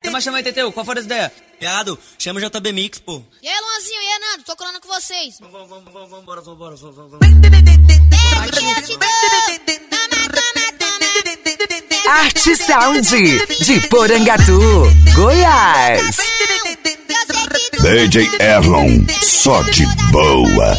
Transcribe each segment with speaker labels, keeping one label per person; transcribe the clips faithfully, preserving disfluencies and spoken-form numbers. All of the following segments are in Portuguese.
Speaker 1: mais chama aí, Teteu, qual foi a ideia?
Speaker 2: Piado, chama o J B Mix, pô.
Speaker 3: E aí, Luanzinho, e aí, Nando, tô colando com vocês.
Speaker 2: Vamos, vamos, vamos, vamos, bora, vamos, bora, vamos, vamos.
Speaker 3: É, que eu te dou.
Speaker 4: Arte Sound de Porangatu, Goiás.
Speaker 5: D J Erlon, só de boa.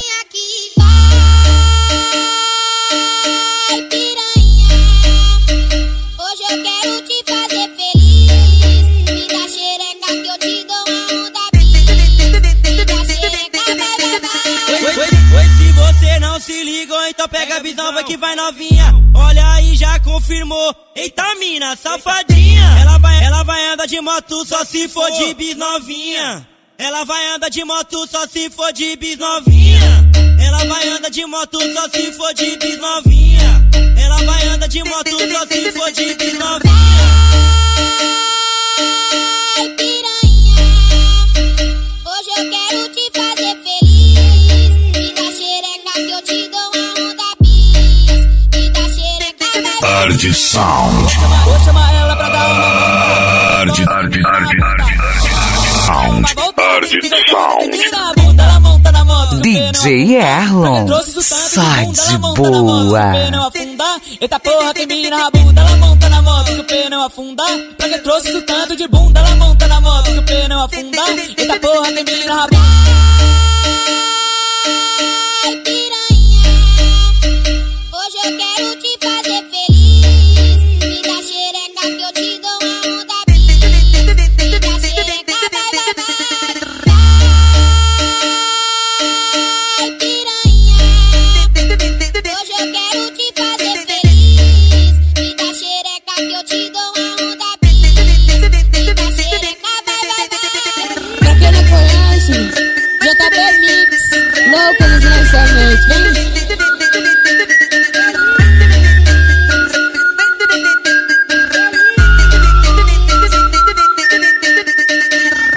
Speaker 3: Hoje eu quero te fazer feliz. Me dá xereca que eu te dou uma onda bis. Me dá xereca, vai, vai, vai.
Speaker 2: Oi, oi, oi, se você não se ligou, então pega a visão, vai que vai novinha. Olha aí, já confirmou. Eita mina, safadinha. Ela vai, ela vai andar de moto só se for de bis novinha. Ela vai andar de moto só se for de bis novinha. Ela vai andar de moto só se for de bis novinha. Ela vai andar de moto só se for de bis novinha.
Speaker 3: Ai, piranha, hoje eu quero te fazer feliz. Me dá xereca que eu te dou uma onda bis. Me dá xereca, vai, vai.
Speaker 5: Arte Sound.
Speaker 1: Vou chamar ela pra dar uma...
Speaker 5: Arte, arte, arte, arte, Sound. Arte Sound.
Speaker 1: Tira a bunda, ela monta na moto.
Speaker 4: D J Erlon, sai de boa.
Speaker 1: Eita porra, tem mina na bunda, ela monta na moto que o pneu afunda. Pra que trouxe isso tanto de bunda, ela monta na moto que o pneu afunda. Eita porra, tem mina na bunda.
Speaker 3: Ai, piranha, hoje eu quero te fazer feliz. Me dá xereca que eu te dou uma onda bis. Me dá xereca, vai, vai, vai. Ai, piranha, hoje eu quero te fazer feliz. Me dá xereca que eu te dou uma onda bis. Me dá xereca, vai, vai, vai.
Speaker 6: Pra quem não conhece, J B Mix, loucos lançamentos, vem.